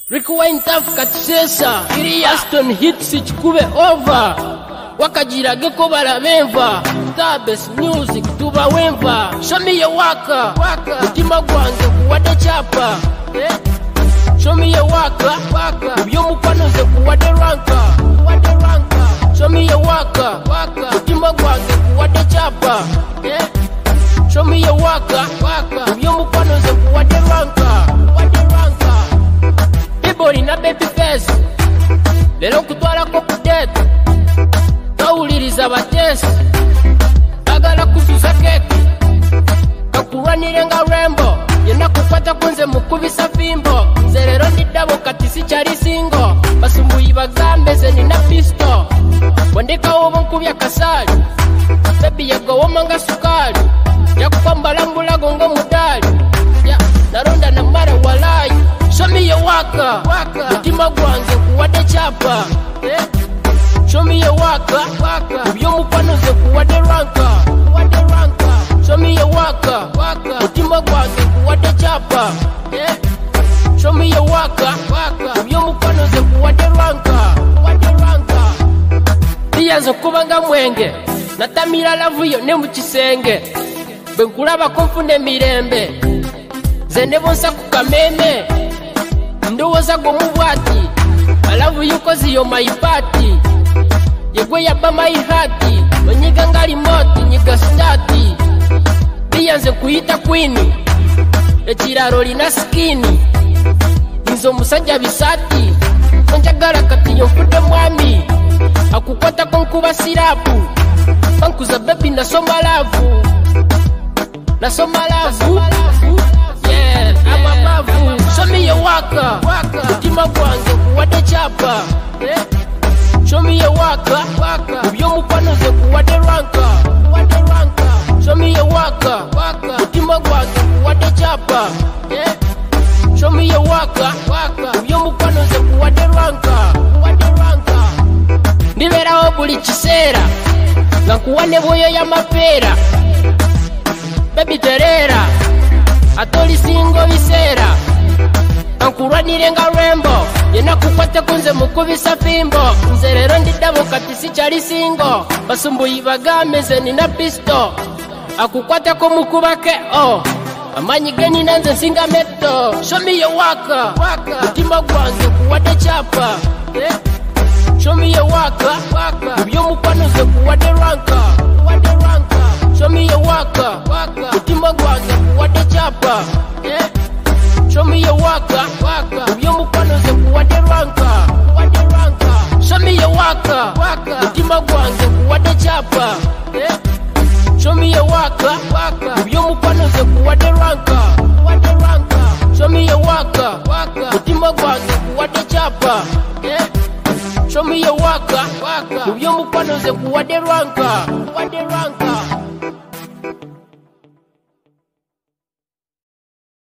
Rewind tough katisesa Aston hits chikube over wakajirage ko barabemva Tabes music tuba wemva show me your waka mutima gwange kuwade chapa show me your waka byo mukwanoze kuwade ranka show me your waka mutima gwange kuwade chapa show me your waka byo mukwanoze kuwade ranka body na baby face lero kutwala ko kudeta tawuliriza batesi bagala kususa keke kakuranire nga rembo yena kupata kunze mukubisa fimbo zerero ndidabo katisi cyari singo basumbuyi bagambeze ni na pisto wandika ubu nkubya kasali baby yago womanga sukali yakupambala mbulago ngo mudali naronda na mara walai show me your waka mutima gwange kuwade chapa show me your waka byo mukwanoze kuwade ranka show me your waka mutima gwange kuwade chapa show me your waka byo mukwanoze kuwade ranka biyanzo kubanga mwenge natamira lavuyo ne mu kisenge benkulaba konfune mirembe zende bonsa kukameme ndowoza go mubwati alavu yuko ziyo maipati yegwe yaba maihati onyiga ngali moti nyiga stati biyanze kuita queen ekiraro lina skini nzo musajja bisati onjagala kati yofude mwami akukwata konkuba sirapu bankuza baby nasoma lavu I'm above. Show me your waka mutima gwange kuwade chapa show me your waka byo mukwanoze kuwade ranka show me your waka mutima gwange kuwade chapa show me your waka byo mukwanoze kuwade ranka ndiberaho buli kiseera ngakuwane boyo ya mapera baby terera atoli singo bisera ankuranire nga rembo yena kukwata kunze mukubisa fimbo nze rero ndidabo katisi cyari singo basumbuyi bagameze ni na pisto akukwata ko mukubake amanyi geni nanze nsinga meto show me your waka mutima gwange kuwade chapa show me your waka byo mukwanoze kuwade ranka show me your waka mutima gwange kuwade chapa show me your waka byo mukwanoze kuwade ranka show me your waka mutima gwange kuwade chapa show me your waka byo mukwanoze kuwade ranka show me your waka mutima gwange kuwade chapa show me your waka byo mukwanoze kuwade ranka